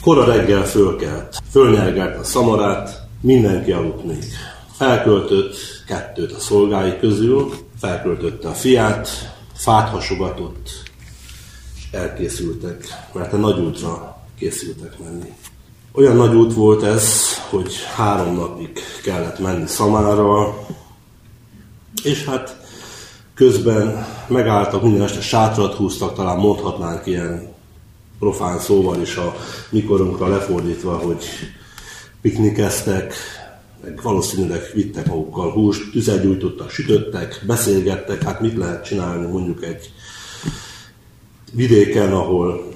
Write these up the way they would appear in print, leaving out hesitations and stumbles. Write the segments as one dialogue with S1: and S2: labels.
S1: Kora reggel fölkelt, fölnyelgelt a szamarát, mindenki aludt még. Felköltött 2 a szolgái közül, felköltötte a fiát, fát hasogatott, és elkészültek, mert a nagy útra készültek menni. Olyan nagy út volt ez, hogy 3 napig kellett menni Szamára, és hát közben megálltak, minden este sátrat húztak, talán mondhatnánk ilyen profán szóval is a mikorunkra lefordítva, hogy piknikeztek, meg valószínűleg vittek magukkal húst, tüzet gyújtottak, sütöttek, beszélgettek, hát mit lehet csinálni mondjuk egy vidéken, ahol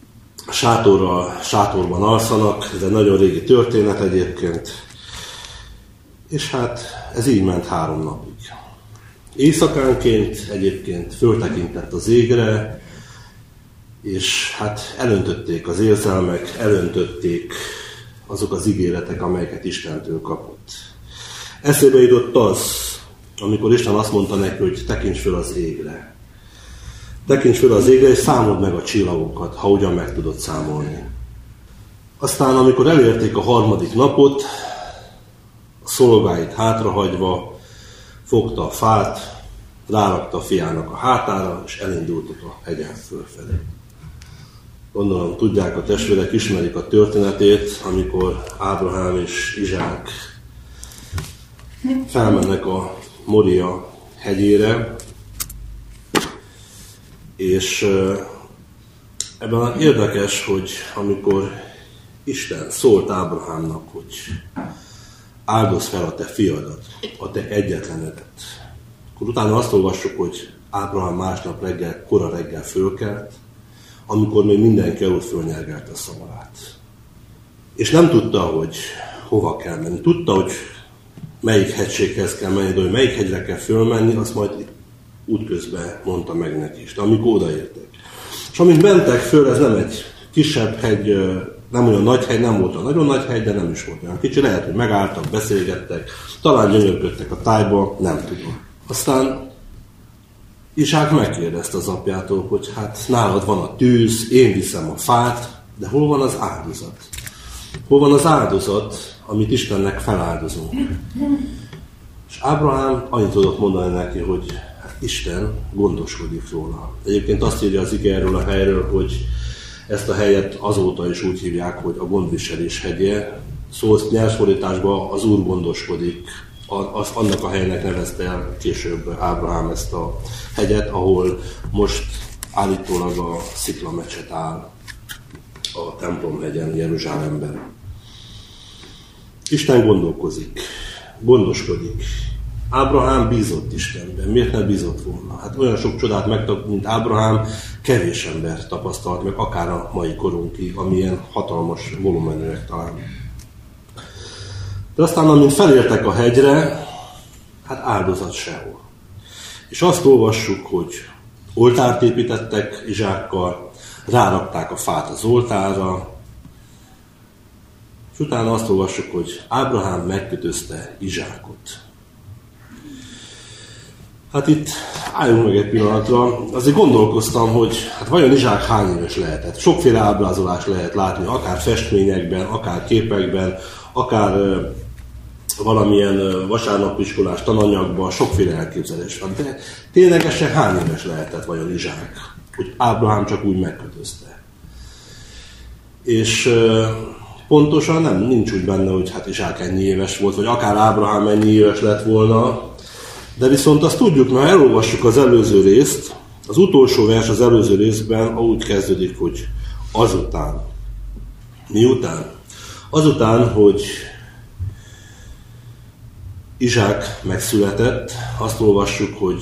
S1: sátorban alszanak, ez egy nagyon régi történet egyébként, és hát ez így ment 3 napig. Éjszakánként egyébként föltekintett az égre, és hát elöntötték az érzelmek, elöntötték azok az ígéretek, amelyeket Istentől kapott. Eszébe jutott az, amikor Isten azt mondta neki, hogy tekints föl az égre. Tekints föl az égre, és számold meg a csillagokat, ha ugyan meg tudod számolni. Aztán, amikor elérték a 3. napot, a szolgáit hátrahagyva, fogta a fát, rárakta a fiának a hátára, és elindultak a hegyen fölfelé. Gondolom, tudják a testvérek, ismerik a történetét, amikor Ábrahám és Izsák felmennek a Moria hegyére, és ebben érdekes, hogy amikor Isten szólt Ábrahámnak, hogy áldozz fel a te fiadat, a te egyetlenedet, akkor utána azt olvassuk, hogy Ábrahám másnap reggel, kora reggel fölkelt, amikor még mindenki aludt, fölnyelgelt a szamarát. És nem tudta, hogy hova kell menni. Tudta, hogy melyik hegységhez kell menni, de hogy melyik hegyre kell fölmenni, azt majd útközben mondta meg neki is, de amikor odaértek. És amint mentek föl, ez nem egy kisebb hegy, nem olyan nagy hegy, nem volt olyan nagyon nagy hegy, de nem is volt olyan kicsi. Lehet, hogy megálltak, beszélgettek, talán gyönyörködtek a tájba, nem tudom. Aztán Izsák megkérdezte az apjától, hogy hát nálad van a tűz, én viszem a fát, de hol van az áldozat? Hol van az áldozat, amit Istennek feláldozunk? És Ábrahám annyit tudott mondani neki, hogy hát Isten gondoskodik róla. Egyébként azt írja az ige erről a helyről, hogy ezt a helyet azóta is úgy hívják, hogy a gondviselés hegye. Szóval nyelvfordításban az Úr gondoskodik. Annak a helynek nevezte el később Ábrahám ezt a hegyet, ahol most állítólag a sziklamecset áll a templomhegyen, Jeruzsálemben. Isten gondoskodik. Ábrahám bízott Istenben. Miért ne bízott volna? Hát olyan sok csodát megtapasztalt, mint Ábrahám, kevés ember tapasztalt meg, akár a mai korunkig, amilyen hatalmas volumenűek talán. De aztán, amint felértek a hegyre, hát áldozat sehol. És azt olvassuk, hogy oltárt építettek Izsákkal, rárakták a fát az oltárra, és utána azt olvassuk, hogy Ábrahám megkötözte Izsákot. Hát itt álljunk meg egy pillanatra, azért gondolkoztam, hogy hát vajon Izsák hány éves lehetett. Sokféle ábrázolást lehet látni, akár festményekben, akár képekben, akár valamilyen vasárnapiskolás tananyagban, sokféle elképzelés van. De ténylegesen hány éves lehetett vajon Izsák, hogy Ábrahám csak úgy megkötözte. És pontosan nincs úgy benne, hogy hát Izsák ennyi éves volt, vagy akár Ábrahám ennyi éves lett volna, de viszont azt tudjuk, mert elolvassuk az előző részt, az utolsó vers az előző részben úgy kezdődik, hogy azután. Miután? Azután, hogy Izsák megszületett, azt olvassuk, hogy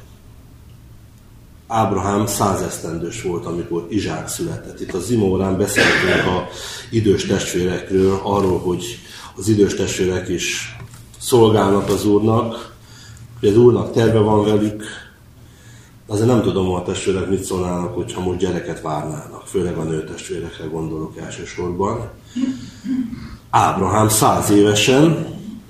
S1: Ábrahám 100 esztendős volt, amikor Izsák született. Itt a zimórán beszéltünk az idős testvérekről, arról, hogy az idős testvérek is szolgálnak az Úrnak, hogy az Úrnak terve van velük, azért nem tudom, a testvérek mit szólnának, hogyha most gyereket várnának, főleg a nőtestvérekre gondolok elsősorban. Ábrahám 100 évesen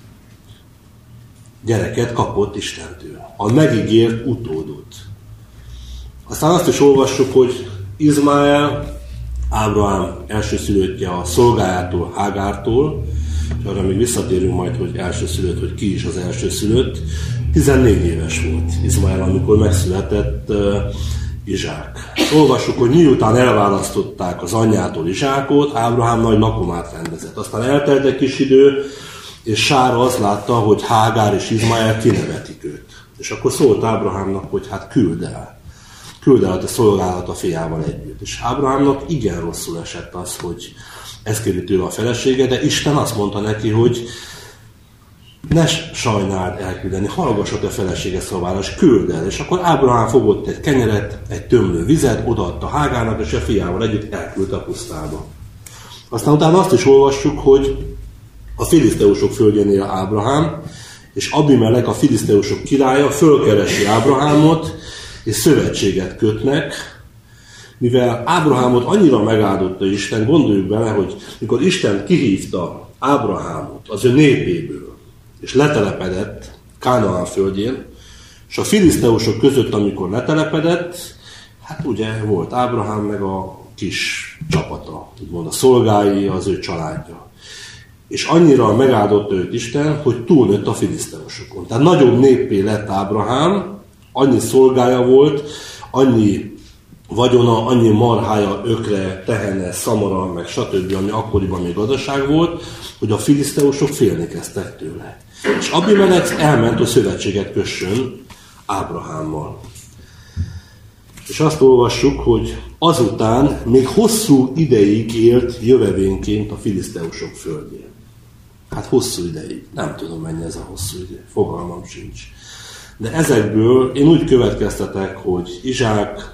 S1: gyereket kapott Istentől, a megígért utódot. Aztán azt is olvassuk, hogy Izmael Ábrahám elsőszülöttje a szolgájától, Hágártól, és arra még visszatérünk majd, hogy elsőszülött, hogy ki is az elsőszülött. 14 éves volt Izmael, amikor megszületett Izsák. Olvassuk, hogy miután elválasztották az anyjától Izsákot, Ábrahám nagy lakomát rendezett. Aztán eltelt egy kis idő, és Sára azt látta, hogy Hágár és Izmael kinevetik őt. És akkor szólt Ábrahámnak, hogy hát küld el a te szolgálat a fiával együtt. És Ábrahámnak igen rosszul esett az, hogy ezt kéri tőle a felesége, de Isten azt mondta neki, hogy ne sajnáld elküldeni, hallgass a te felesége szavára, és küld el. És akkor Ábrahám fogott egy kenyeret, egy tömlő vizet, odaadta Hágárnak, és a fiával együtt elküldte a pusztába. Aztán utána azt is olvassuk, hogy a filiszteusok földjén él Ábrahám, és Abimelek, a filiszteusok királya fölkeresi Ábrahámot, és szövetséget kötnek, mivel Ábrahámot annyira megáldotta Isten, gondoljuk bele, hogy mikor Isten kihívta Ábrahámot az ő népéből, és letelepedett Kánaán földjén, és a filiszteusok között, amikor letelepedett, hát ugye volt Ábrahám meg a kis csapata, úgymond a szolgái, az ő családja. És annyira megáldotta őt Isten, hogy túlnőtt a filiszteusokon. Tehát nagyobb néppé lett Ábrahám, annyi szolgája volt, annyi vagyona, annyi marhája, ökre, tehene, szamara, meg stb., ami akkoriban még gazdaság volt, hogy a filiszteusok félni kezdtek tőle. És Abimelek elment, hogy szövetséget kössön Ábrahámmal. És azt olvassuk, hogy azután még hosszú ideig élt jövevénként a filiszteusok földjén. Hát hosszú ideig. Nem tudom, mennyi ez a hosszú idő. Fogalmam sincs. De ezekből én úgy következtetek, hogy Izsák,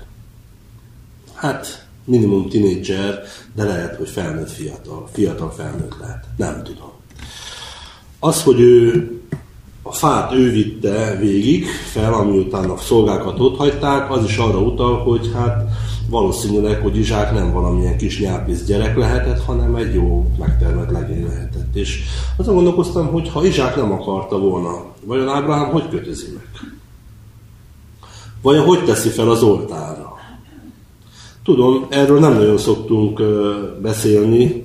S1: hát minimum tinédzser, de lehet, hogy felnőtt fiatal felnőtt lehet. Nem tudom. Az, hogy a fát ő vitte végig fel, ami után a szolgákat ott hagyták, az is arra utal, hogy hát valószínűleg, hogy Izsák nem valamilyen kis nyápisz gyerek lehetett, hanem egy jó megtermett legény lehetett. És azon gondolkoztam, hogy ha Izsák nem akarta volna, vajon Ábrahám hogy kötözi meg? Vajon hogy teszi fel az oltárra? Tudom, erről nem nagyon szoktunk beszélni,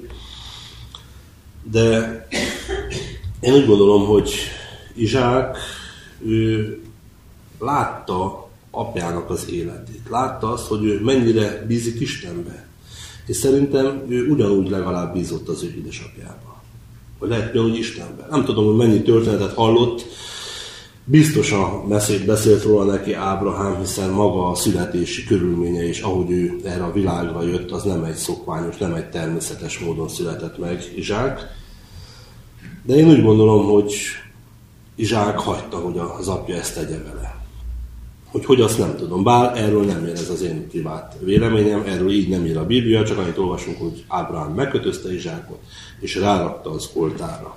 S1: de én úgy gondolom, hogy Izsák, ő látta apjának az életét. Látta azt, hogy ő mennyire bízik Istenbe. És szerintem ő ugyanúgy legalább bízott az ő édesapjába. Vagy lehet ugyanúgy Istenbe. Nem tudom, hogy mennyi történetet hallott. Biztosan beszélt róla neki Ábrahám, hiszen maga a születési körülménye és ahogy ő erre a világra jött, az nem egy szokványos, nem egy természetes módon született meg Izsák. De én úgy gondolom, hogy Izsák hagyta, hogy az apja ezt tegye vele. Hogy azt nem tudom. Bár erről nem ér, ez az én privát véleményem, erről így nem ír a Biblia, csak annyit olvasunk, hogy Ábrahám megkötözte Izsákot, és rárakta az oltárra.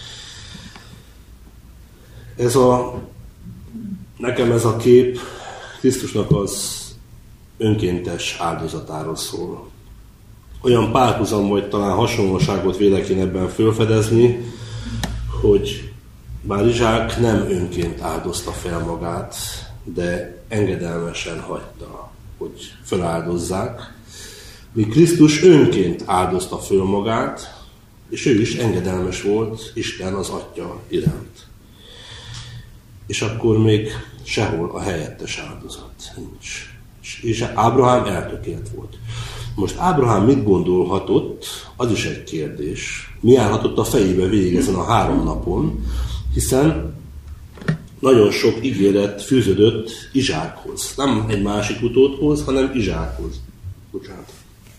S1: Nekem ez a kép Krisztusnak az önkéntes áldozatáról szól. Olyan párhuzam, vagy talán hasonlóságot vélek én ebben felfedezni, hogy bár Izsák nem önként áldozta fel magát, de engedelmesen hagyta, hogy feláldozzák, míg Krisztus önként áldozta föl magát, és ő is engedelmes volt Isten az Atya iránt. És akkor még sehol a helyettes áldozat nincs. És Ábrahám eltökélt volt. Most Ábrahám mit gondolhatott, az is egy kérdés. Mi állhatott a fejébe végig ezen a 3 napon, hiszen nagyon sok ígéret fűződött Izsákhoz. Nem egy másik utódhoz, hanem Izsákhoz. Bocsánat.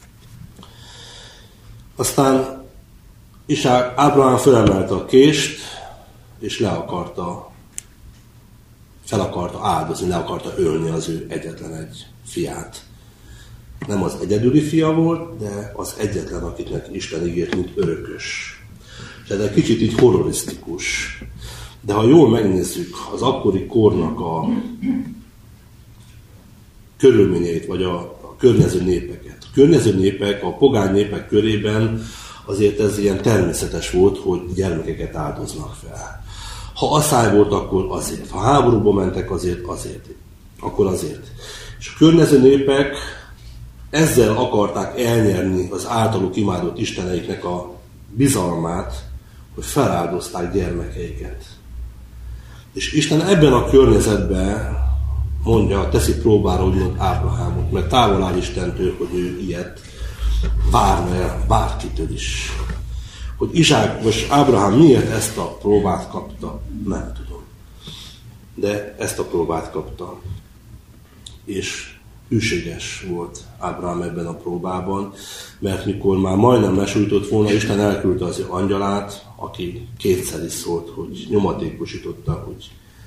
S1: Aztán Ábrahám felemelte a kést, és fel akarta áldozni, le akarta ölni az ő egyetlen egy fiát. Nem az egyedüli fia volt, de az egyetlen, akitnek Isten ígért, mint örökös. És ez egy kicsit így horrorisztikus. De ha jól megnézzük az akkori kornak a körülményeit, vagy a környező népeket. A környező népek, a pogány népek körében azért ez ilyen természetes volt, hogy gyermekeket áldoznak fel. Ha asszály volt, akkor azért. Ha háborúba mentek, akkor azért. És a környező népek ezzel akarták elnyerni az általuk imádott isteneiknek a bizalmát, hogy feláldozták gyermekeiket. És Isten ebben a környezetben teszi próbára, úgymond Ábrahámot, mert távol áll Istentől, hogy ő ilyet várna el bárkitől is. Hogy Izsák vagy Ábrahám miért ezt a próbát kapta, nem tudom. De ezt a próbát kapta. És hűséges volt Ábrahám ebben a próbában, mert mikor már majdnem lesújtott volna, Isten elküldte az angyalát, aki kétszer is szólt, hogy nyomatékosította, hogy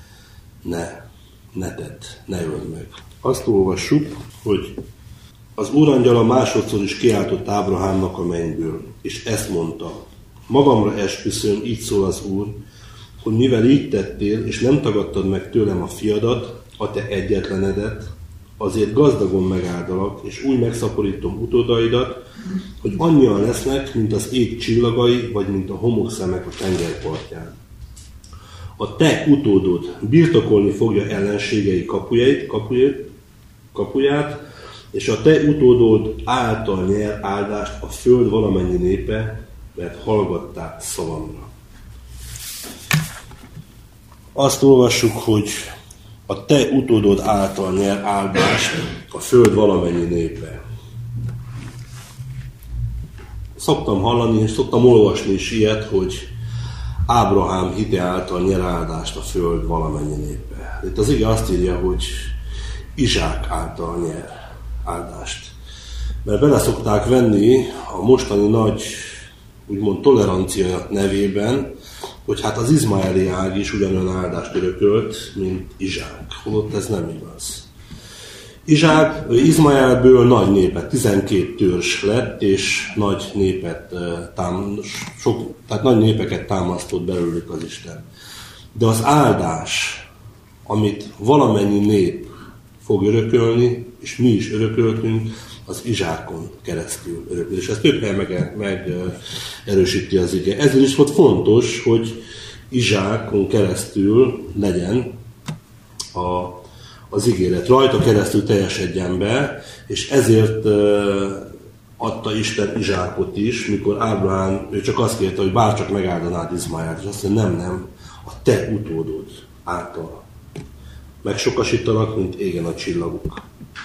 S1: ne tedd, ne öld meg. Azt olvassuk, hogy az úrangyala másodszor is kiáltott Ábrahámnak a mennyből, és ezt mondta: magamra esküszöm, így szól az Úr, hogy mivel így tettél, és nem tagadtad meg tőlem a fiadat, a te egyetlenedet, azért gazdagon megáldalak, és úgy megszaporítom utódaidat, hogy annyian lesznek, mint az ég csillagai, vagy mint a homokszemek a tengerpartján. A te utódod birtokolni fogja ellenségei kapuját, és a te utódod által nyer áldást a föld valamennyi népe, mert hallgattál szavamra. Azt olvassuk, hogy a te utódod által nyer áldást a föld valamennyi népe. Szoktam hallani, és szoktam olvasni is ilyet, hogy Ábrahám hite által nyer áldást a föld valamennyi népe. Itt az ige azt írja, hogy Izsák által nyer áldást. Mert bele szokták venni a mostani nagy, úgymond tolerancia nevében, hogy hát az izmaeli ág is ugyanolyan áldást örökölt, mint Izsák. Holott ez nem igaz. Izmaelből nagy népet, 12 törzs lett, és nagy népeket támasztott belőlük az Isten. De az áldás, amit valamennyi nép fog örökölni, és mi is örököltünk, az Izsákon keresztül örököl. És ezt több helyen megerősíti az ige. Ezért is volt fontos, hogy Izsákon keresztül legyen az ígéret. Rajta keresztül teljesedjen be, és ezért adta Isten Izsákot is, mikor Ábrahám, ő csak azt kérte, hogy bárcsak megáldanád Izmaelt, és azt mondja, nem, a te utódod által megsokasítanak, mint égen a csillagok.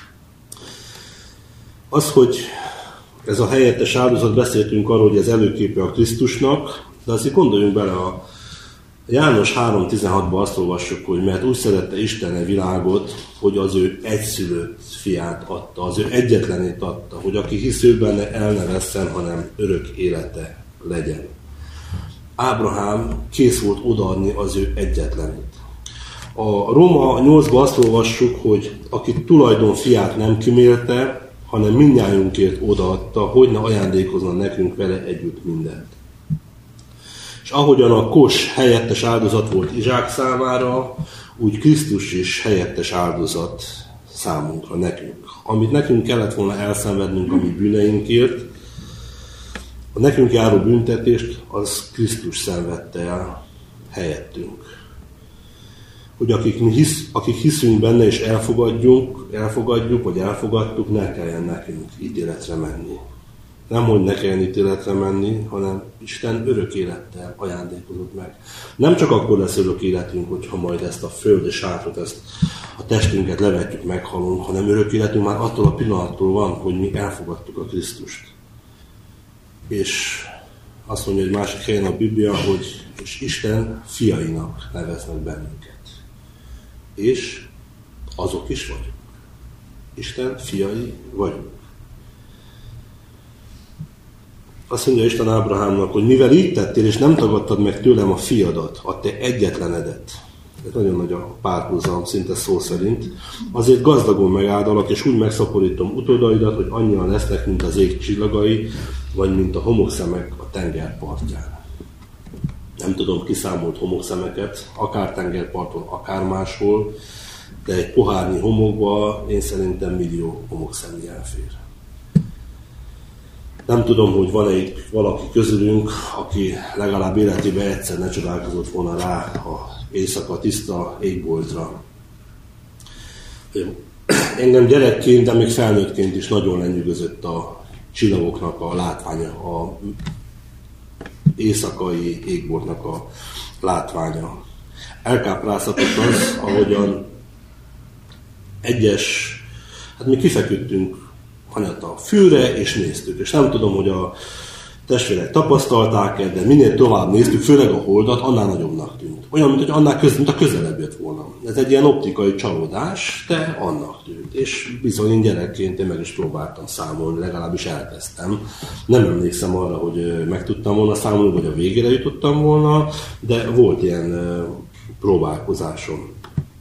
S1: Az, hogy ez a helyettes áldozat, beszéltünk arról, hogy ez előképe a Krisztusnak, de azért gondoljunk bele, a János 3.16-ban azt olvassuk, hogy mert úgy szerette Isten a világot, hogy az ő egyszülött fiát adta, az ő egyetlenét adta, hogy aki hisz ő benne, el ne vesszen, hanem örök élete legyen. Ábrahám kész volt odaadni az ő egyetlenét. A Róma 8-ban azt olvassuk, hogy aki tulajdon fiát nem kimélte, hanem mindnyájunkért odaadta, hogy ne ajándékozna nekünk vele együtt mindent. És ahogyan a kos helyettes áldozat volt Izsák számára, úgy Krisztus is helyettes áldozat számunkra, nekünk. Amit nekünk kellett volna elszenvednünk a mi bűneinkért, a nekünk járó büntetést, az Krisztus szenvedte el helyettünk. Hogy akik hiszünk benne és elfogadjuk, vagy elfogadtuk, ne kelljen nekünk ítéletre menni. Nem, hogy ne kelljen ítéletre menni, hanem Isten örök élettel ajándékozott meg. Nem csak akkor lesz örök életünk, hogyha majd ezt a földi sátot, ezt a testünket levetjük, meghalunk, hanem örök életünk már attól a pillanattól van, hogy mi elfogadtuk a Krisztust. És azt mondja egy másik helyen a Biblia, hogy és Isten fiainak neveznek bennünket. És azok is vagyunk. Isten fiai vagyunk. Azt mondja Isten Ábrahámnak, hogy mivel így tettél, és nem tagadtad meg tőlem a fiadat, a te egyetlenedet. Ez nagyon nagy a párhuzam, szinte szó szerint. Azért gazdagon megáldalak, és úgy megszaporítom utódaidat, hogy annyian lesznek, mint az ég csillagai, vagy mint a homokszemek a tengerpartján. Nem tudom, kiszámolt homokszemeket, akár tengerparton, akár máshol, de egy pohárnyi homokba én szerintem millió homokszemnyi elfér. Nem tudom, hogy van-e itt valaki közülünk, aki legalább életében egyszer ne csodálkozott volna rá a éjszaka tiszta égboltra. engem gyerekként, de még felnőttként is nagyon lenyűgözött a csillagoknak a látványa, a éjszakai égboltnak a látványa. Elkápráztatott az, ahogyan hát mi kifeküdtünk hanyat a fűre, és néztük. És nem tudom, hogy a testvérek tapasztalták-e, de minél tovább néztük, főleg a holdat, annál nagyobbnak tűnt. Olyan, mint a közelebb jött volna. Ez egy ilyen optikai csalódás, de annak tűnt. És bizony én gyerekként én meg is próbáltam számolni, legalábbis elkezdtem. Nem emlékszem arra, hogy meg tudtam volna számolni, vagy a végére jutottam volna, de volt ilyen próbálkozásom.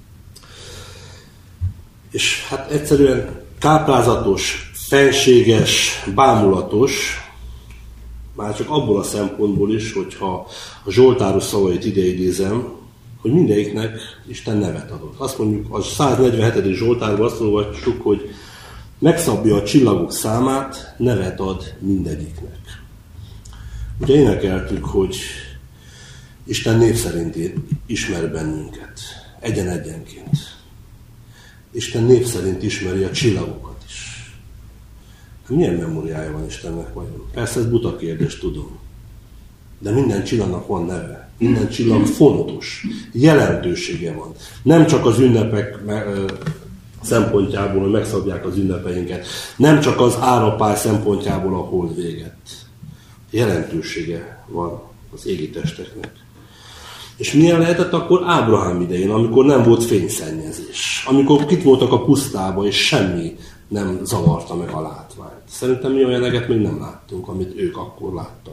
S1: És hát egyszerűen káprázatos, fenséges, bámulatos, már csak abból a szempontból is, hogyha a Zsoltáros szavait ideidézem, hogy mindegyiknek Isten nevet adott. Azt mondjuk, a 147. Zsoltárban azt olvassuk, hogy megszabja a csillagok számát, nevet ad mindegyiknek. Ugye énekeltük, hogy Isten név szerint ismer bennünket, egyen-egyenként. Isten név szerint ismeri a csillagokat is. Milyen memóriája van Istennek vajon? Persze ez buta kérdés, tudom. De minden csillagnak van neve. Minden csillag fontos. Jelentősége van. Nem csak az ünnepek szempontjából, hogy megszabják az ünnepeinket. Nem csak az árapály szempontjából, a hold véget. Jelentősége van az égi testeknek. És milyen lehetett akkor Ábrahám idején, amikor nem volt fényszennyezés? Amikor itt voltak a pusztába, és semmi nem zavarta meg a látványt. Szerintem mi olyan eget még nem láttunk, amit ők akkor láttak.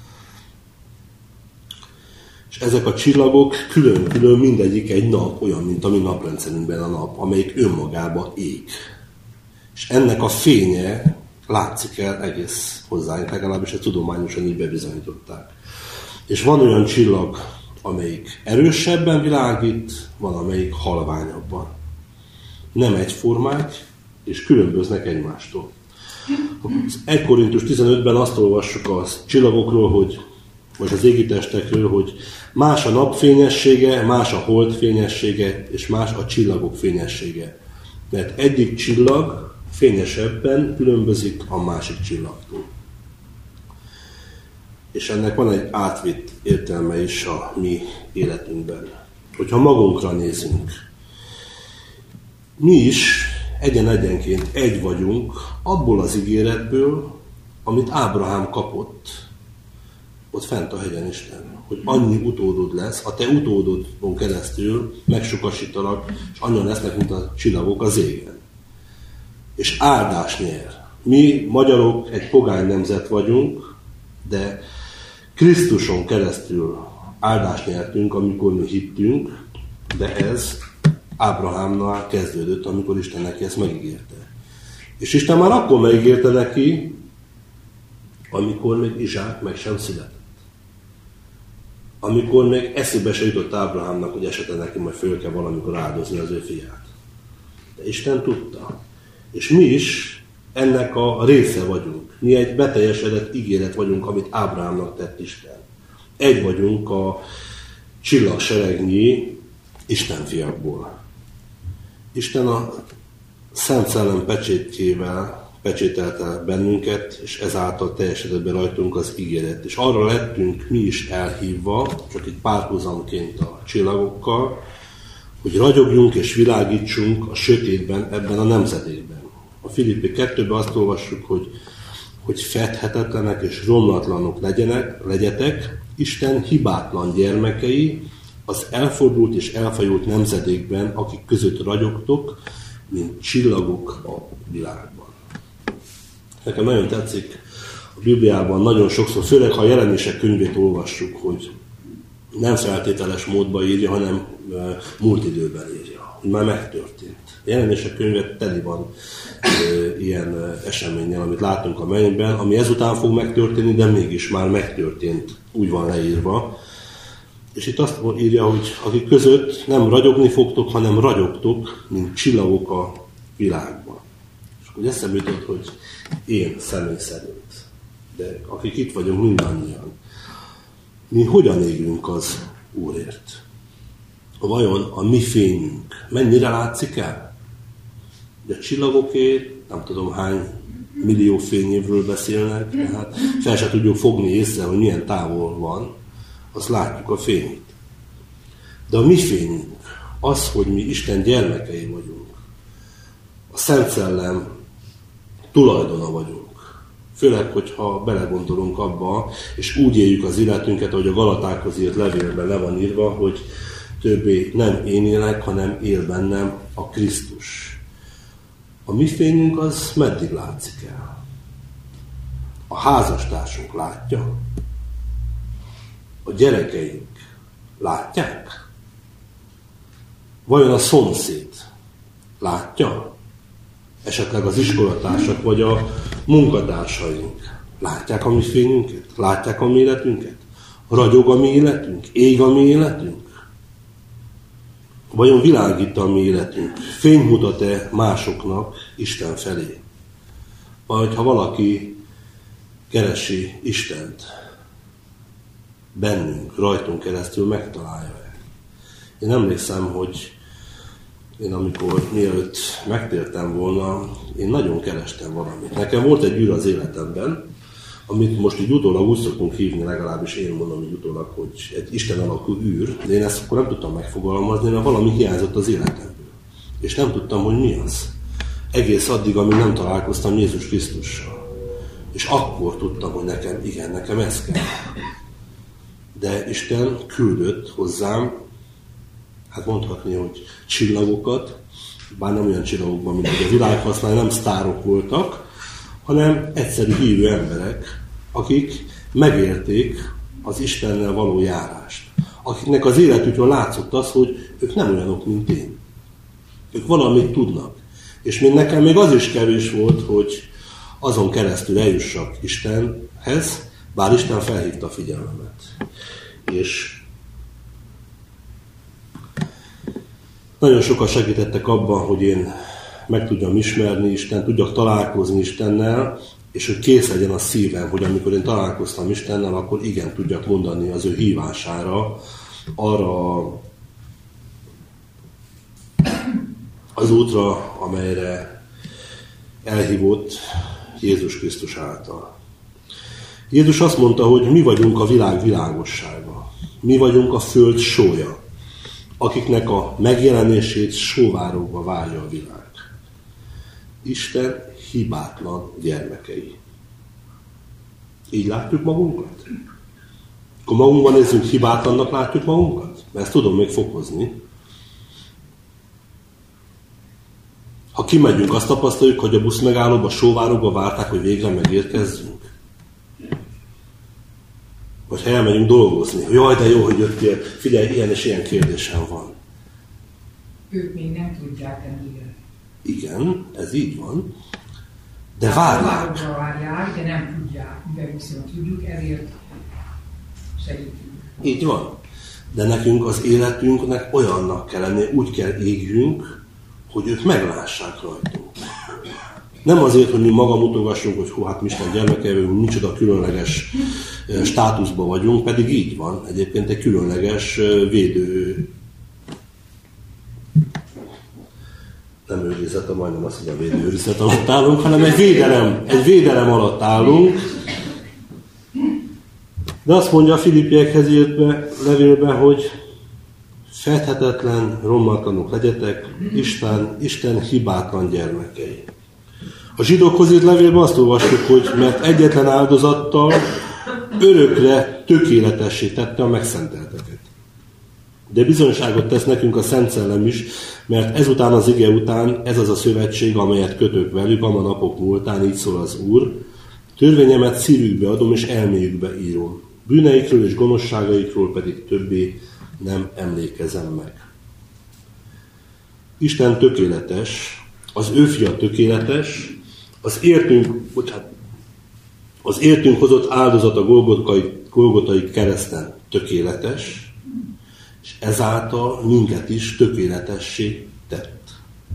S1: És ezek a csillagok külön-külön mindegyik egy nap, olyan, mint a mi naprendszerünkben a nap, amelyik önmagába ég. És ennek a fénye látszik el egész hozzáink, legalábbis ezt tudományosan így bebizonyították. És van olyan csillag, amelyik erősebben világít, van amelyik halványabban. Nem egyformák, és különböznek egymástól. Az 1 Korintus 15-ben azt olvassuk a csillagokról, vagy az égi testekről, hogy más a nap fényessége, más a hold fényessége, és más a csillagok fényessége. Mert egyik csillag fényesebben különbözik a másik csillagtól. És ennek van egy átvitt értelme is a mi életünkben. Hogyha magunkra nézünk, mi is egyen-egyenként egy vagyunk abból az ígéretből, amit Ábrahám kapott ott fent a hegyen Isten, hogy annyi utódod lesz, a te utódodon keresztül megsokasítalak, és annyian lesznek, mint a csillagok az égen. És áldás nyer. Mi magyarok egy pogány nemzet vagyunk, de Krisztuson keresztül áldást nyertünk, amikor mi hittünk, de ez Ábrahámnál kezdődött, amikor Isten neki ezt megígérte. És Isten már akkor megígérte neki, amikor még Izsák meg sem született. Amikor még eszébe se jutott Ábrahámnak, hogy esetleg neki majd föl kell valamikor áldozni az ő fiát. De Isten tudta. És mi is ennek a része vagyunk. Mi egy beteljesedett ígéret vagyunk, amit Ábrahámnak tett Isten. Egy vagyunk a csillagseregnyi Isten fiakból. Isten a Szent Szellem pecsétjével pecsételte bennünket, és ezáltal teljesedett be rajtunk az ígéret. És arra lettünk mi is elhívva, csak egy párhuzamként a csillagokkal, hogy ragyogjunk és világítsunk a sötétben, ebben a nemzedékben. A Filippi 2-ben azt olvassuk, hogy fedhetetlenek és romlatlanok legyetek, Isten hibátlan gyermekei, az elfordult és elfajult nemzedékben, akik között ragyogtok, mint csillagok a világban. Nekem nagyon tetszik a Bibliában nagyon sokszor, főleg ha a Jelenések könyvét olvassuk, hogy nem feltételes módban írja, hanem múlt időben írja, hogy már megtörtént. A Jelenések könyve teli van ilyen eseménnyel, amit látunk a mennyben, ami ezután fog megtörténni, de mégis már megtörtént, úgy van leírva. És itt azt írja, hogy akik között nem ragyogni fogtok, hanem ragyogtok, mint csillagok a világban. És akkor eszembe jutott, hogy én személy szerint, de akik itt vagyunk mindannyian, mi hogyan égünk az Úrért? Vajon a mi fényünk mennyire látszik el? Ugye a csillagokért nem tudom hány millió fényévről beszélnek, tehát fel se tudjuk fogni észre, hogy milyen távol van, azt látjuk a fényt. De a mi fényünk, az, hogy mi Isten gyermekei vagyunk, a Szent Szellem tulajdona vagyunk. Főleg, hogyha belegondolunk abba, és úgy éljük az életünket, ahogy a Galatákhoz írt levélben le van írva, hogy többé nem én élek, hanem él bennem a Krisztus. A mi fényünk az meddig látszik el? A házastársunk látja? A gyerekeink látják? Vajon a szomszéd látja? Esetleg az iskolatársak vagy a munkatársaink látják a mi fényünket? Látják a mi életünket? Ragyog a mi életünk? Ég a mi életünk? Vajon világít a mi életünk? Fényt mutat-e másoknak Isten felé? Vagy ha valaki keresi Istent, bennünk, rajtunk keresztül megtalálja-e? Én emlékszem, hogy én amikor mielőtt megtértem volna, én nagyon kerestem valamit. Nekem volt egy űr az életemben, amit most így utólag úgy szoktunk hívni, legalábbis én mondom így utólag, hogy egy Isten alakú űr, de én ezt akkor nem tudtam megfogalmazni, mert valami hiányzott az életemből. És nem tudtam, hogy mi az. Egész addig, amíg nem találkoztam Jézus Krisztussal. És akkor tudtam, hogy nekem ez kell. De Isten küldött hozzám, hát mondhatni, hogy csillagokat, bár nem olyan csillagokban, mint a világ használ, nem sztárok voltak, hanem egyszerű hívő emberek, akik megérték az Istennel való járást. Akiknek az életükről látszott az, hogy ők nem olyanok, mint én. Ők valamit tudnak. És nekem még az is kevés volt, hogy azon keresztül eljussak Istenhez, bár Isten felhívta a figyelmemet. És nagyon sokan segítettek abban, hogy én meg tudjam ismerni Istent, tudjak találkozni Istennel, és hogy kész legyen a szívem, hogy amikor én találkoztam Istennel, akkor igen tudjak mondani az ő hívására, arra az útra, amelyre elhívott Jézus Krisztus által. Jézus azt mondta, hogy mi vagyunk a világ világossága. Mi vagyunk a föld sója, akiknek a megjelenését sóvárogva várja a világ. Isten hibátlan gyermekei. Így látjuk magunkat? Akkor magunkban nézzünk, hibátlannak látjuk magunkat? Mert ezt tudom még fokozni. Ha kimegyünk, azt tapasztaljuk, hogy a busz megállóba sóvárogva várták, hogy végre megérkezzünk. Vagy ha elmegyünk dolgozni, hogy jaj, de jó, hogy jöttél, figyelj, ilyen és ilyen kérdésem van.
S2: Ők még nem tudják ennyire.
S1: Igen, ez így van. De várják.
S2: Várják, de nem tudják. Mivel viszont tudjuk, ezért segítünk.
S1: Így van. De nekünk az életünknek olyannak kell lenni, úgy kell égjünk, hogy ők meglássák rajtunk. Nem azért, hogy mi maga mutogassunk, hogy hú, hát mi Isten gyermekei vagyunk, micsoda különleges státuszban vagyunk, pedig így van. Egyébként egy különleges védő, nem őrizet, majdnem azt, hogy a védőőrizet alatt állunk, hanem egy védelem alatt állunk. De azt mondja a Filippiekhez írt levélben, hogy fedhetetlen, romlatlanok legyetek, Isten hibátlan gyermekei. A zsidókhoz írt levélben azt olvassuk, hogy mert egyetlen áldozattal örökre tökéletessé tette a megszentelteket. De bizonyságot tesz nekünk a Szent Szellem is, mert ezután az ige után ez az a szövetség, amelyet kötök velük, ama napok múltán, így szól az Úr, törvényemet szívükbe adom és elméjükbe írom. Bűneikről és gonoszságaikról pedig többé nem emlékezem meg. Isten tökéletes, az ő fia tökéletes, az értünk hozott áldozat a Golgotai kereszten tökéletes, és ezáltal minket is tökéletessé tett.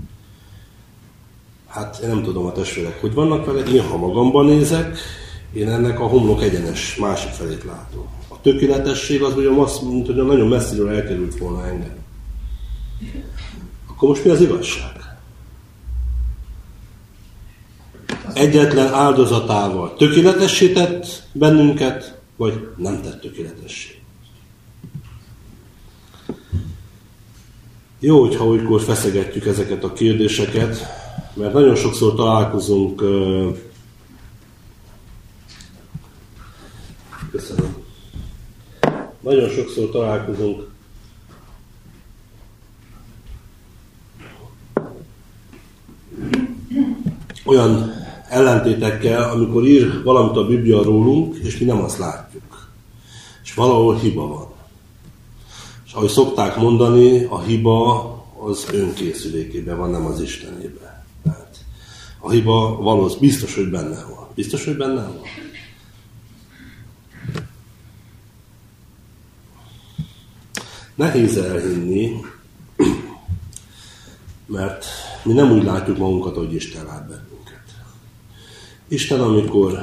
S1: Hát én nem tudom a testvérek, hogy vannak vele, én ha magamban nézek, én ennek a homlok egyenes másik felét látom. A tökéletesség az ugyan azt mondja, hogy nagyon messziről elkerült volna engem. Akkor most mi az igazság? egyetlen áldozatával tökéletessé tett bennünket, vagy nem tett tökéletessé. Jó, hogyha olykor feszegetjük ezeket a kérdéseket, mert nagyon sokszor találkozunk Nagyon sokszor találkozunk olyan ellentétekkel, amikor ír valamit a Biblia rólunk, és mi nem azt látjuk. És valahol hiba van. És ahogy szokták mondani, a hiba az önkészülékében van, nem az Istenében. Tehát a hiba valószínű, biztos, hogy benne van. Biztos, hogy benne van? Nehéz elhinni, mert mi nem úgy látjuk magunkat, hogy Isten lát bennünket. Isten, amikor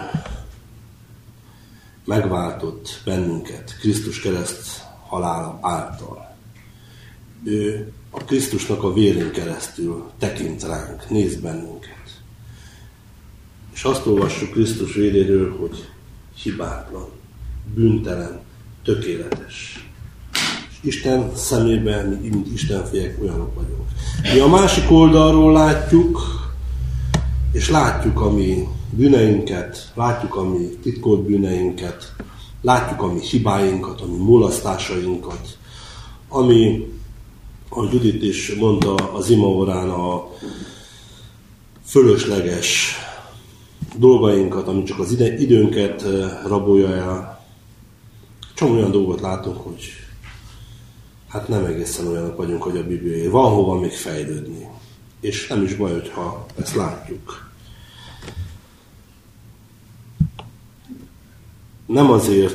S1: megváltott bennünket Krisztus kereszt halála által, ő a Krisztusnak a vérén keresztül tekint ránk, néz bennünket. És azt olvassuk Krisztus véréről, hogy hibátlan, bűntelen, tökéletes. Isten szemében, mint istenfiek olyanok vagyunk. Mi a másik oldalról látjuk, és látjuk a mi bűneinket, látjuk a mi titkolt bűneinket, látjuk a mi hibáinkat, a mi mulasztásainkat, ami, ahogy Judit is mondta az imaórán, a fölösleges dolgainkat, ami csak az időnket rabolja el. Csomó olyan dolgot látunk, hogy hát nem egészen olyanok vagyunk, hogy a Biblia. Van hova még fejlődni. És nem is baj, hogyha ezt látjuk. Nem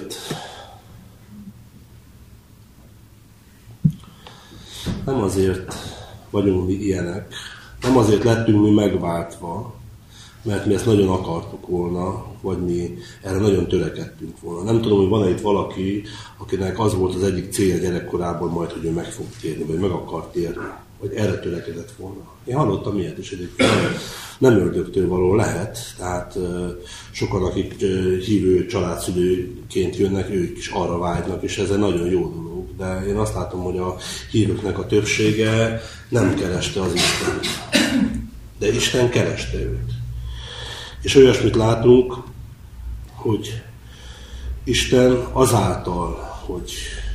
S1: azért vagyunk mi ilyenek, nem azért lettünk mi megváltva, mert mi ezt nagyon akartuk volna, vagy mi erre nagyon törekedtünk volna. Nem tudom, hogy van-e itt valaki, akinek az volt az egyik célja gyerekkorában majd, hogy ő meg fog térni, vagy meg akar térni, vagy erre törekedett volna. Én hallottam ilyet is egyébként, nem ördögtől való lehet, tehát sokan, akik hívő családszülőként jönnek, ők is arra vágynak, és ez egy nagyon jó dolog. De én azt látom, hogy a hívőknek a többsége nem kereste az Istent. De Isten kereste őt. És olyasmit látunk, hogy Isten azáltal, hogy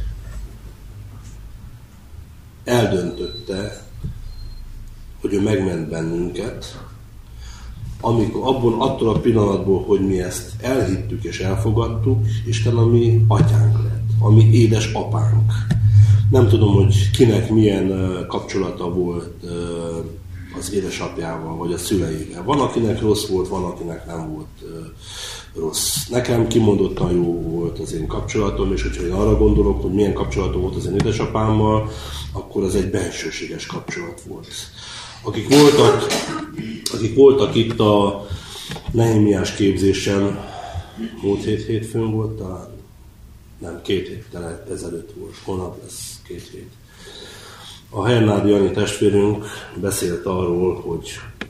S1: eldöntötte, hogy ő megment bennünket, amikor attól a pillanatból, hogy mi ezt elhittük és elfogadtuk, Isten a mi atyánk lett, a mi édes apánk. Nem tudom, hogy kinek milyen kapcsolata volt az édesapjával, vagy a szüleivel. Van, akinek rossz volt, van, akinek nem volt rossz. Nekem kimondottan jó volt az én kapcsolatom, és hogyha én arra gondolok, hogy milyen kapcsolatom volt az én édesapámmal, akkor az egy bensőséges kapcsolat volt. Akik voltak itt a Nehemiás képzésen, múlt hétfőn volt talán? Nem, 2 héttel ezelőtt volt, holnap lesz 2 hét. A Hernádi Jani testvérünk beszélt arról, hogy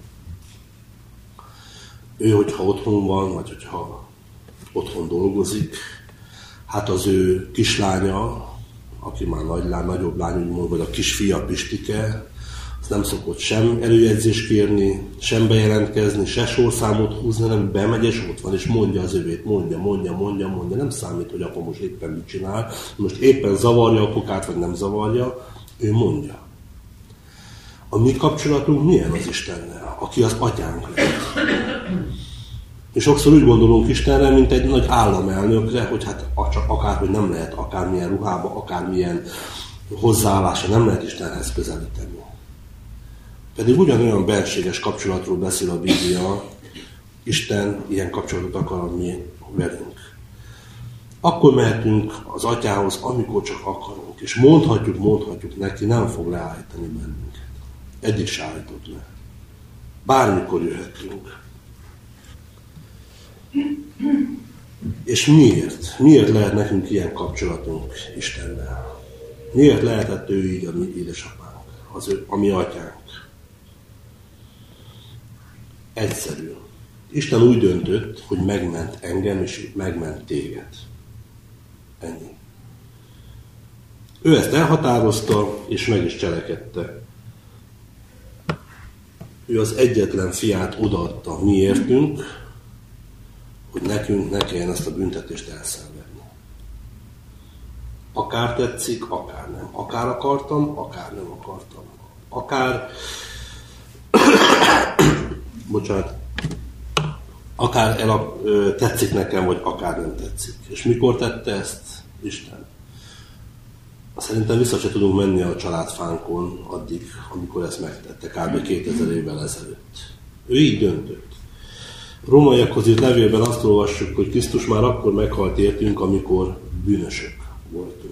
S1: ő, hogyha otthon van, vagy hogyha otthon dolgozik, hát az ő kislánya, aki már nagyobb lány, úgymond, vagy a kisfia Pistike, az nem szokott sem előjegyzést kérni, sem bejelentkezni, se sorszámot húzni, hanem bemegy és ott van, és mondja az övét, mondja, nem számít, hogy apa most éppen mit csinál, most éppen zavarja apukát, vagy nem zavarja, ő mondja. A mi kapcsolatunk milyen az Istennel, aki az atyánk lett. És sokszor úgy gondolunk Istenre, mint egy nagy államelnökre, hogy hát akárhogy nem lehet akármilyen ruhába, akármilyen hozzáállása nem lehet Istenhez közelíteni. Pedig ugyanolyan benséges kapcsolatról beszél a Biblia, Isten ilyen kapcsolatot akar mi velünk. Akkor mehetünk az atyához, amikor csak akarunk, és mondhatjuk neki, nem fog leállítani bennünket. Egyik se állított le. Bármikor jöhetünk. És miért? Miért lehet nekünk ilyen kapcsolatunk Istennel? Miért lehetett ő így a mi édesapánk, a mi atyánk? Egyszerű. Isten úgy döntött, hogy megment engem, és megment téged. Ennyi. Ő ezt elhatározta, és meg is cselekedte. Ő az egyetlen fiát odaadta miértünk, hogy nekünk ne kelljen ezt a büntetést elszenvedni. Akár tetszik, akár nem. Akár akartam, akár nem akartam. Akár tetszik nekem, vagy akár nem tetszik. És mikor tette ezt Isten? Szerintem vissza se tudunk menni a családfánkon addig, amikor ezt megtette, kb. 2000 évvel ezelőtt. Ő így döntött. Rómaiakhoz írt levélben azt olvassuk, hogy Krisztus már akkor meghalt értünk, amikor bűnösök voltunk.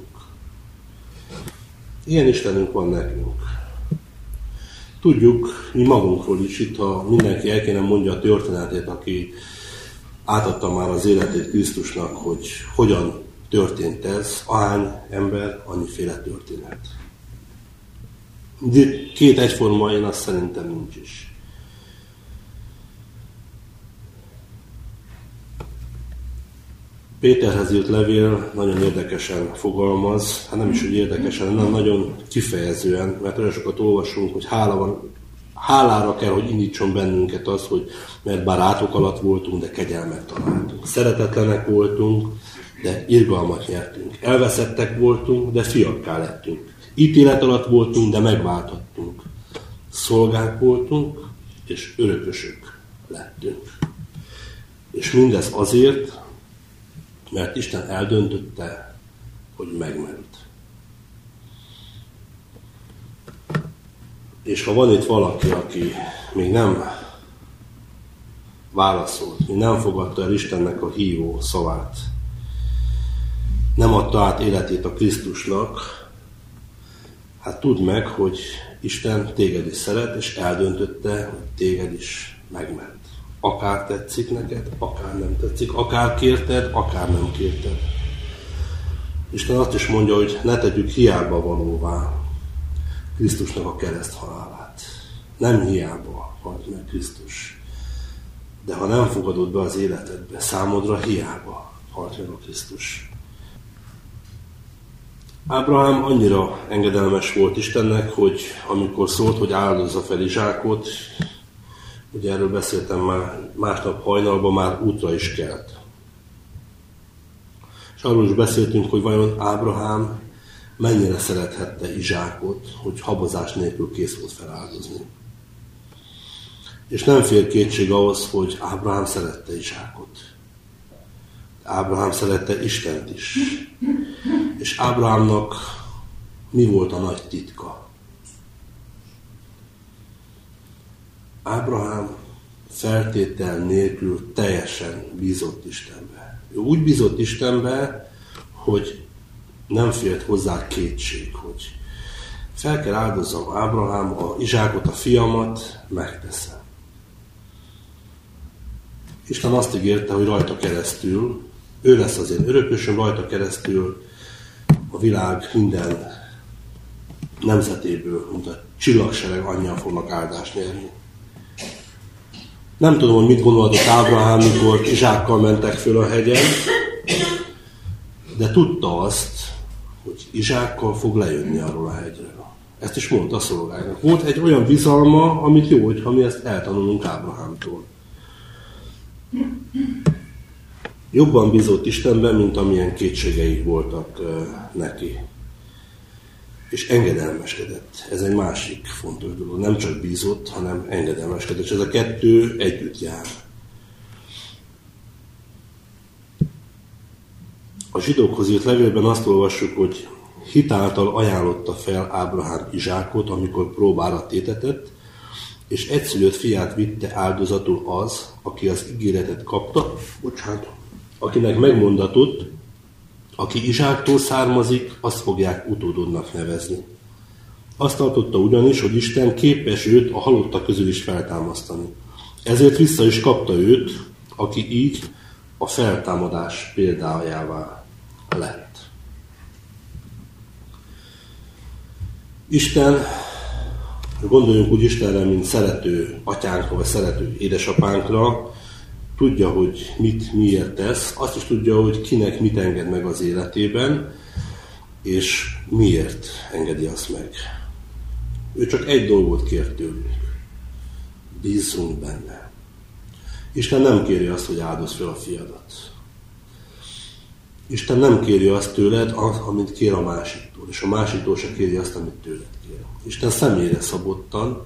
S1: Ilyen Istenünk van nekünk. Tudjuk mi magunkról is, itt ha mindenki el kéne mondja a történetét, aki átadta már az életét Krisztusnak, hogy hogyan történt ez, ahány ember, annyiféle történet. De két egyforma, én azt szerintem nincs is. Péterhez írt levél nagyon érdekesen fogalmaz, hát nem is úgy érdekesen, hanem nagyon kifejezően, mert olyan sokat olvasunk, hogy hálára kell, hogy indítson bennünket az, hogy mert bár átok alatt voltunk, de kegyelmet találtunk. Szeretetlenek voltunk, de irgalmat nyertünk. Elveszettek voltunk, de fiakká lettünk. Ítélet alatt voltunk, de megváltottunk. Szolgák voltunk, és örökösök lettünk. És mindez azért, mert Isten eldöntötte, hogy megment. És ha van itt valaki, aki még nem válaszolt, még nem fogadta el Istennek a hívó szavát, nem adta át életét a Krisztusnak, hát tudd meg, hogy Isten téged is szeret, és eldöntötte, hogy téged is megment. Akár tetszik neked, akár nem tetszik, akár kérted, akár nem kérted. Isten azt is mondja, hogy ne tegyük hiába valóvá Krisztusnak a kereszthalálát. Nem hiába halt meg Krisztus. De ha nem fogadod be az életedbe, számodra hiába halt meg a Krisztus. Ábrahám annyira engedelmes volt Istennek, hogy amikor szólt, hogy áldozza fel Izsákot, ugye erről beszéltem már, másnap hajnalban már útra is kelt. És arról is beszéltünk, hogy vajon Ábrahám mennyire szerethette Izsákot, hogy habozás nélkül kész volt feláldozni. És nem fér kétség ahhoz, hogy Ábrahám szerette Izsákot. Ábrahám szerette Istent is. És Ábrahámnak mi volt a nagy titka? Ábrahám feltétel nélkül teljesen bízott Istenbe. Ő úgy bízott Istenbe, hogy nem félt hozzá kétség, hogy fel kell áldozzam Ábrahám, a Izsákot, a fiamat, megteszem. Isten azt ígérte, hogy rajta keresztül, ő lesz az én örökösöm, rajta keresztül a világ minden nemzetéből, mint a csillagsereg annyian fognak áldást nyerni. Nem tudom, hogy mit gondolhatott Ábrahám, mikor Izsákkal mentek föl a hegyen, de tudta azt, hogy Izsákkal fog lejönni arról a hegyről. Ezt is mondta a szolgájának. Volt egy olyan bizalma, amit jó, hogyha mi ezt eltanulunk Ábrahámtól. Jobban bízott Istenben, mint amilyen kétségei voltak neki. És engedelmeskedett. Ez egy másik fontos dolog. Nem csak bízott, hanem engedelmeskedett. És ez a kettő együtt jár. A zsidókhoz írt levélben azt olvassuk, hogy hitáltal ajánlotta fel Ábrahám Izsákot, amikor próbára tétetett, és egyszülött fiát vitte áldozatul az, aki az ígéretet kapta, akinek megmondatott, aki Izsáktól származik, azt fogják utódodnak nevezni. Azt tartotta ugyanis, hogy Isten képes őt a halottak közül is feltámasztani. Ezért vissza is kapta őt, aki így a feltámadás példájává lett. Isten, gondoljunk úgy Istenre, mint szerető atyánkra, vagy szerető édesapánkra, tudja, hogy mit miért tesz, azt is tudja, hogy kinek mit enged meg az életében, és miért engedi azt meg. Ő csak egy dolgot kér tőlünk. Bízzunk benne. Isten nem kéri azt, hogy áldozz fel a fiadat. Isten nem kéri azt tőled, amit kér a másiktól, és a másiktól se kéri azt, amit tőled kér. Isten személyre szabottan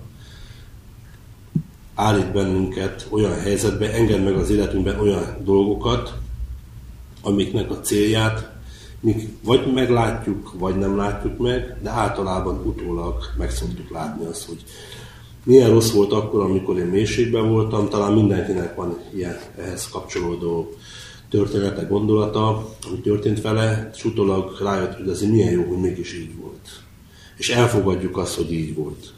S1: állít bennünket olyan helyzetbe, enged meg az életünkben olyan dolgokat, amiknek a célját mi vagy meglátjuk, vagy nem látjuk meg, de általában utólag meg szoktuk látni azt, hogy milyen rossz volt akkor, amikor én mélységben voltam. Talán mindenkinek van ilyen ehhez kapcsolódó története, gondolata, ami történt vele, és utólag rájött, hogy azért milyen jó, hogy mégis így volt. És elfogadjuk azt, hogy így volt.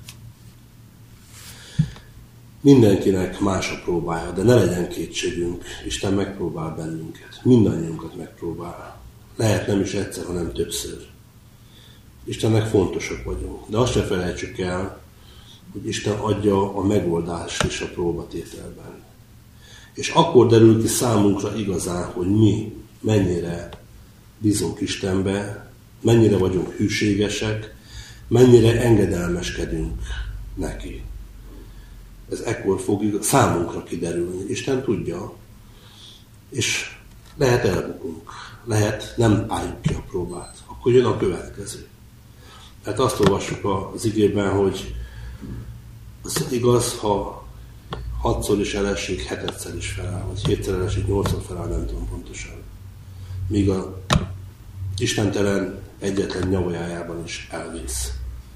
S1: Mindenkinek más a próbája, de ne legyen kétségünk. Isten megpróbál bennünket. Mindannyiunkat megpróbál. Lehet nem is egyszer, hanem többször. Istennek fontosak vagyunk. De azt se felejtsük el, hogy Isten adja a megoldást is a próbatételben. És akkor derül ki számunkra igazán, hogy mi mennyire bízunk Istenbe, mennyire vagyunk hűségesek, mennyire engedelmeskedünk neki. Ez ekkor fog számunkra kiderülni. Isten tudja, és lehet elbukunk, lehet nem álljuk ki a próbát. Akkor jön a következő. Tehát azt olvassuk az igében, hogy az igaz, ha 6-szor is elesik, 7-szer is feláll, vagy 7-szer elesik, 8-szor feláll, nem tudom pontosan. Míg a istentelen egyetlen nyavajájában is elvész.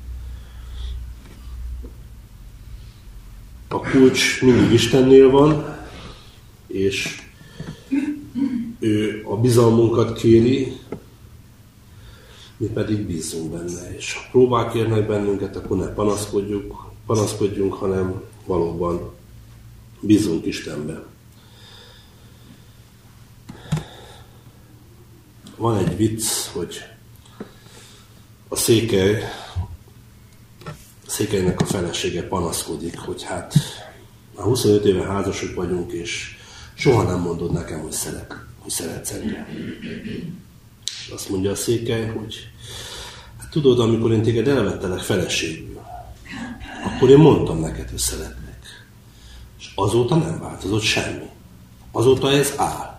S1: A kulcs mindig Istennél van, és ő a bizalmunkat kéri, mi pedig bízunk benne. És ha próbák érnek bennünket, akkor ne panaszkodjunk, hanem valóban bízunk Istenben. Van egy vicc, hogy a székelynek a felesége panaszkodik, hogy hát már 25 éve házasok vagyunk, és soha nem mondod nekem, hogy szeretsz engem. Azt mondja a székely, hogy hát tudod, amikor én téged elvettelek feleségül, akkor én mondtam neked, hogy szeretlek. És azóta nem változott semmi. Azóta ez áll.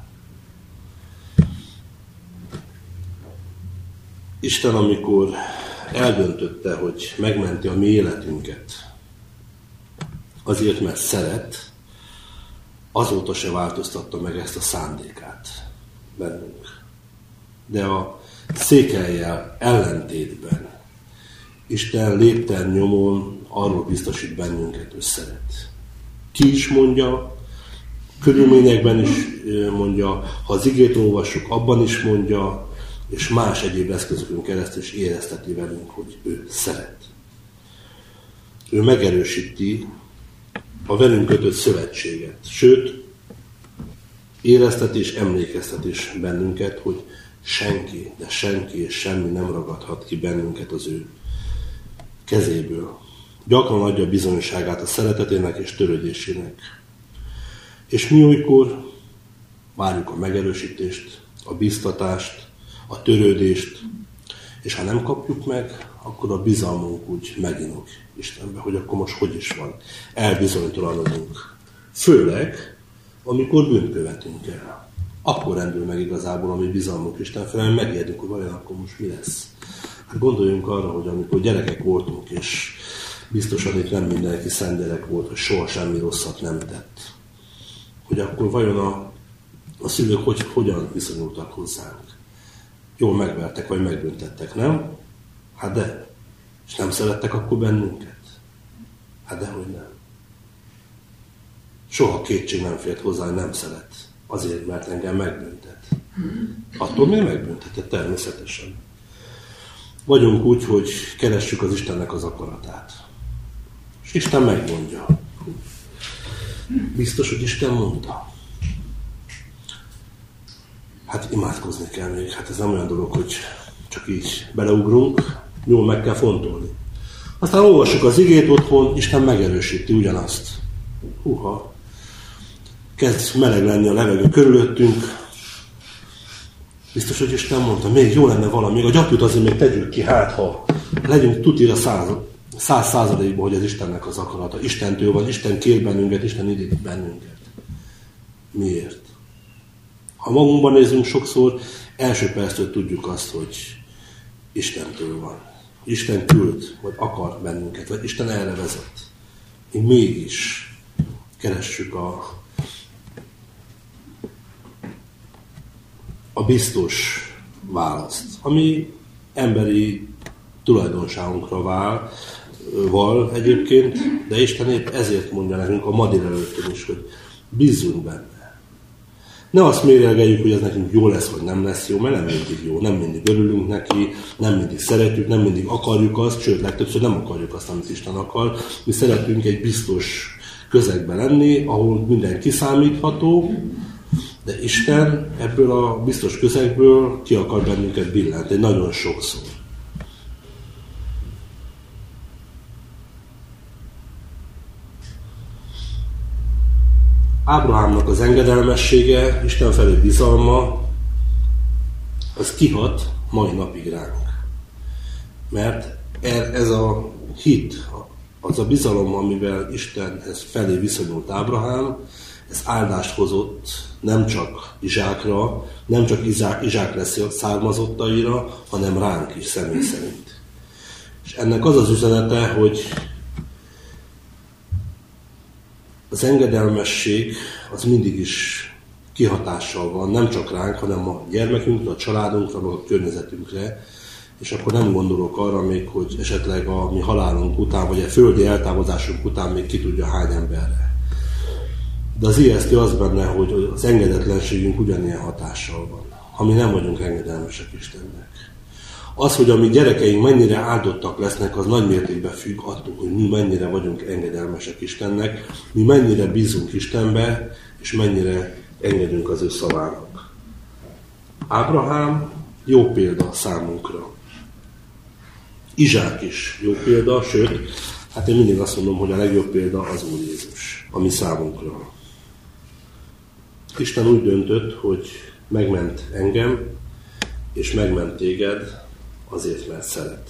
S1: Isten, amikor eldöntötte, hogy megmenti a mi életünket, azért, mert szeret, azóta se változtatta meg ezt a szándékát bennünk. De a székellyel ellentétben Isten lépten nyomon arról biztosít bennünket, hogy szeret. Ki is mondja, körülményekben is mondja, ha az igét olvassuk, abban is mondja, és más egyéb eszközökön keresztül is érezteti velünk, hogy ő szeret. Ő megerősíti a velünk kötött szövetséget. Sőt, érezteti és emlékeztet is bennünket, hogy senki, de senki és semmi nem ragadhat ki bennünket az ő kezéből. Gyakran adja bizonyságát a szeretetének és törődésének. És mi olykor várjuk a megerősítést, a biztatást, a törődést, és ha nem kapjuk meg, akkor a bizalmunk úgy meginog Istenbe, hogy akkor most hogy is van. Elbizonytalanodunk. Főleg, amikor bűnt követünk el. Akkor rendül meg igazából a mi bizalmunk Isten felé, hogy megijedünk, hogy vajon akkor most mi lesz. Hát gondoljunk arra, hogy amikor gyerekek voltunk, és biztosan itt nem mindenki szent gyerek volt, hogy soha semmi rosszat nem tett. Hogy akkor vajon a szülők hogyan viszonyultak hozzánk? Jól megvertek, vagy megbüntettek, nem? Hát de. És nem szerettek akkor bennünket? Hát dehogy nem. Soha kétség nem fért hozzá, hogy nem szeret. Azért, mert engem megbüntet. Attól még megbüntetett, természetesen. Vagyunk úgy, hogy keressük az Istennek az akaratát. És Isten megmondja. Biztos, hogy Isten mondta. Hát imádkozni kell még. Hát ez nem olyan dolog, hogy csak így beleugrunk. Jól meg kell fontolni. Aztán olvassuk az igét otthon, Isten megerősíti ugyanazt. kezd meleg lenni a levegő körülöttünk. Biztos, hogy Isten mondta, még jó lenne valami, még a gyapjút azért még tegyük ki, hát ha legyünk tutira 100%-ban, hogy ez Istennek az akarata. Istentől van, Isten kér bennünket, Isten idéz bennünket. Miért? Ha magunkban nézünk sokszor, első perctől tudjuk azt, hogy Istentől van. Isten küld, vagy akar bennünket, vagy Isten erre vezet. Még mégis keressük a biztos választ, ami emberi tulajdonságunkra val egyébként, de Isten épp ezért mondja nekünk a ma délelőttön is, hogy bízzunk benne. Ne azt mérlegeljük, hogy ez nekünk jó lesz, vagy nem lesz jó, mert nem mindig jó, nem mindig örülünk neki, nem mindig szeretjük, nem mindig akarjuk azt, sőt, legtöbbször nem akarjuk azt, amit Isten akar. Mi szeretünk egy biztos közegben lenni, ahol minden kiszámítható, de Isten ebből a biztos közegből ki akar bennünket billenteni, nagyon sokszor. Ábrahámnak az engedelmessége, Isten felé bizalma, az kihat mai napig ránk. Mert ez a hit, az a bizalom, amivel Istenhez felé viszonyult Ábrahám, ez áldást hozott nem csak Izsákra, nem csak Izsák lesz származottaira, hanem ránk is személy szerint. És ennek az az üzenete, hogy az engedelmesség az mindig is kihatással van, nem csak ránk, hanem a gyermekünkre, a családunkra, a környezetünkre, és akkor nem gondolok arra még, hogy esetleg a mi halálunk után, vagy a földi eltávozásunk után még ki tudja hány emberre. De az ijesztő az benne, hogy az engedetlenségünk ugyanilyen hatással van, ha mi nem vagyunk engedelmesek Istennek. Az, hogy a mi gyerekeink mennyire áldottak lesznek, az nagy mértékben függ attól, hogy mi mennyire vagyunk engedelmesek Istennek, mi mennyire bízunk Istenbe, és mennyire engedünk az ő szavának. Ábrahám jó példa számunkra. Izsák is jó példa, sőt, hát én mindig azt mondom, hogy a legjobb példa az Úr Jézus, ami számunkra. Isten úgy döntött, hogy megment engem, és megment téged azért, mert szeret.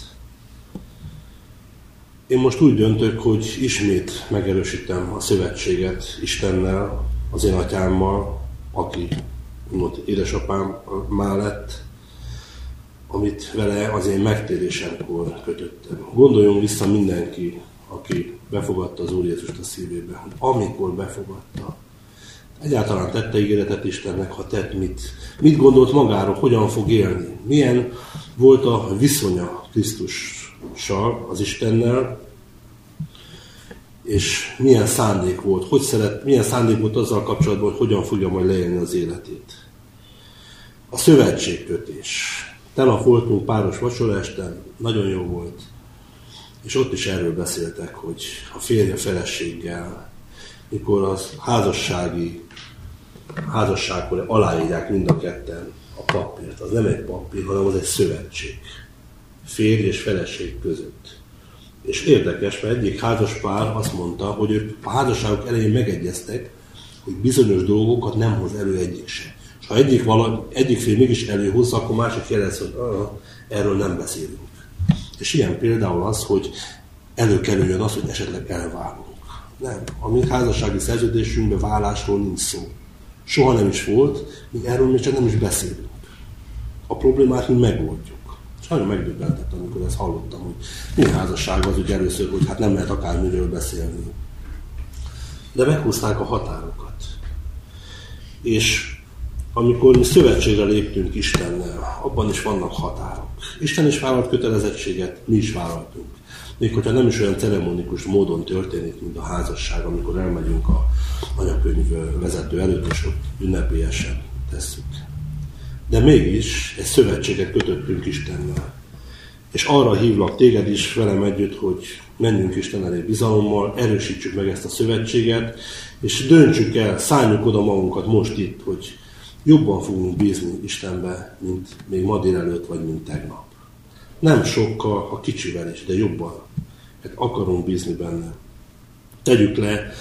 S1: Én most úgy döntök, hogy ismét megerősítem a szövetséget Istennel, az én atyámmal, aki édesapám mellett, amit vele az én megtérésemkor kötöttem. Gondoljon vissza mindenki, aki befogadta az Úr Jézust a szívébe, hogy amikor befogadta, egyáltalán tette ígéretet Istennek, ha tett mit gondolt magáról, hogyan fog élni, milyen volt a viszonya Krisztussal, az Istennel, és milyen szándék volt, milyen szándék volt azzal kapcsolatban, hogy hogyan fogja majd leélni az életét. A szövetségkötés. Tegnap voltunk páros vacsoraesten, nagyon jó volt, és ott is erről beszéltek, hogy a férje feleséggel, mikor az házasságkor aláírják mind a ketten a papírt. Az nem egy papír, hanem az egy szövetség. Férj és feleség között. És érdekes, mert egyik házaspár azt mondta, hogy ők a házasságok elején megegyeztek, hogy bizonyos dolgokat nem hoz elő egyik se. És ha egyik fél mégis előhozza, akkor másik jelez, hogy erről nem beszélünk. És ilyen például az, hogy előkerüljön az, hogy esetleg elválunk. Nem. A mi házassági szerződésünkben válásról nincs szó. Soha nem is volt, mi erről még csak nem is beszélünk. A problémát mi megoldjuk. És nagyon megdöbbentett, amikor ezt hallottam, hogy mi házasság az, hogy először, hogy hát nem lehet akármiről beszélni. De meghúzták a határokat. És amikor mi szövetségre léptünk Istennel, abban is vannak határok. Isten is vállalt kötelezettséget, mi is vállaltunk. Még hogyha nem is olyan ceremonikus módon történik, mint a házasság, amikor elmegyünk a anyakönyv vezető előtt, és ott ünnepélyesen tesszük. De mégis egy szövetséget kötöttünk Istennel. És arra hívlak téged is velem együtt, hogy menjünk Isten elé bizalommal, erősítsük meg ezt a szövetséget, és döntsük el, szálljuk oda magunkat most itt, hogy jobban fogunk bízni Istenbe, mint még ma délelőtt, vagy mint tegnap. Nem sokkal, a kicsivel is, de jobban. Mert akarunk bízni benne. Tegyük le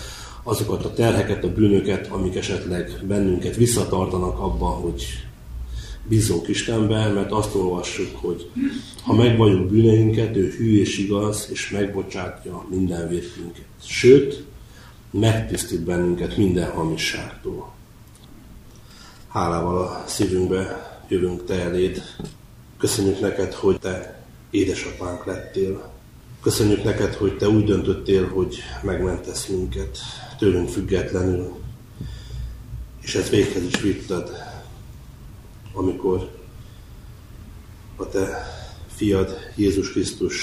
S1: azokat a terheket, a bűnöket, amik esetleg bennünket visszatartanak abba, hogy bízzunk Istenbe, mert azt olvassuk, hogy ha megvalljuk bűneinket, ő hű és igaz, és megbocsátja minden vétkünket. Sőt, megtisztít bennünket minden hamisságtól. Hálával a szívünkbe jövünk te eléd. Köszönjük neked, hogy te édesapánk lettél. Köszönjük neked, hogy te úgy döntöttél, hogy megmentesz minket tőlünk függetlenül. És ezt véghez is vitted, amikor a te fiad, Jézus Krisztus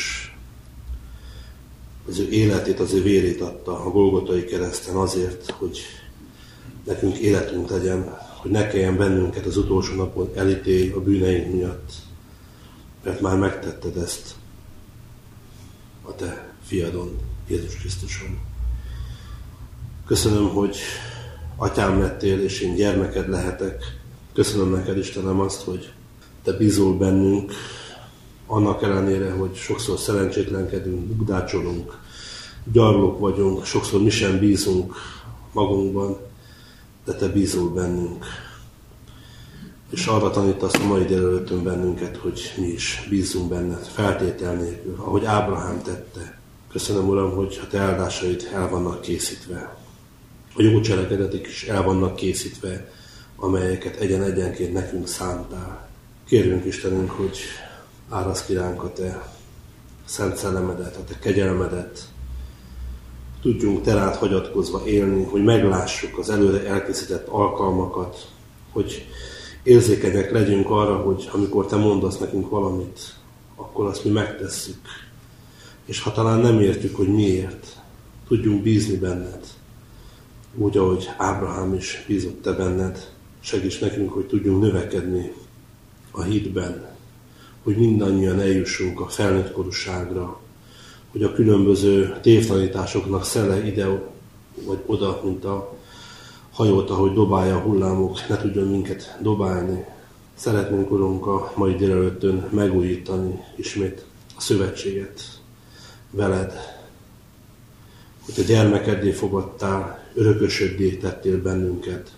S1: az ő életét, az ő vérét adta a Golgotai kereszten azért, hogy nekünk életünk legyen, hogy ne kelljen bennünket az utolsó napon elítélj a bűneink miatt, mert már megtetted ezt a te fiadon, Jézus Krisztuson. Köszönöm, hogy atyám lettél, és én gyermeked lehetek. Köszönöm neked, Istenem, azt, hogy te bízol bennünk, annak ellenére, hogy sokszor szerencsétlenkedünk, bukdácsolunk, gyarlók vagyunk, sokszor mi sem bízunk magunkban, de te bízol bennünk. És arra tanítasz a mai délelőttön bennünket, hogy mi is bízzunk benned, feltétel nélkül, ahogy Ábrahám tette. Köszönöm, Uram, hogy a te áldásaid el vannak készítve. A jó cselekedetek is el vannak készítve, amelyeket egyen-egyenként nekünk szántál. Kérjünk Istenünk, hogy áraszd ki ránk a te szent szellemedet, a te kegyelmedet. Tudjunk te rád hagyatkozva élni, hogy meglássuk az előre elkészített alkalmakat, hogy érzékenyek legyünk arra, hogy amikor te mondasz nekünk valamit, akkor azt mi megtesszük. És ha talán nem értjük, hogy miért, tudjunk bízni benned. Úgy, ahogy Ábrahám is bízott te benned, segíts nekünk, hogy tudjunk növekedni a hitben, hogy mindannyian eljussunk a felnőtt korúságra, hogy a különböző tévtanításoknak szele ide vagy oda, mint a hajót, ahogy dobálja a hullámok, ne tudjon minket dobálni. Szeretnénk, Urunk, a mai délelőttön megújítani ismét a szövetséget veled, hogy te gyermekeddé fogadtál, örökösöddé tettél bennünket,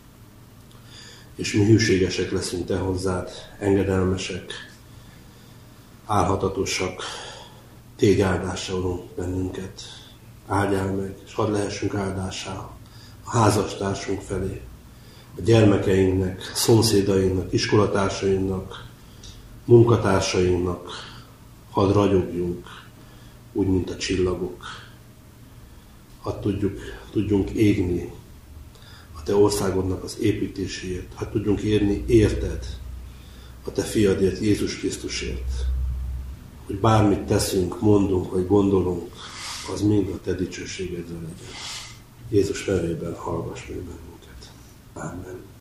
S1: és mi hűségesek leszünk te hozzád, engedelmesek, álhatatosak, tégy áldásra, Urunk, bennünket. Áldjál meg, és hadd lehessünk áldásá a házastársunk felé, a gyermekeinknek, szomszédainknak, iskolatársainknak, munkatársainknak. Hadd ragyogjunk, úgy, mint a csillagok. Hadd tudjunk égni a te országodnak az építéséért. Hadd tudjunk érni érted, a te fiadért, Jézus Krisztusért. Hogy bármit teszünk, mondunk vagy gondolunk, az mind a te dicsőségedre legyen. Jézus nevében hallgass meg bennünket. Amen.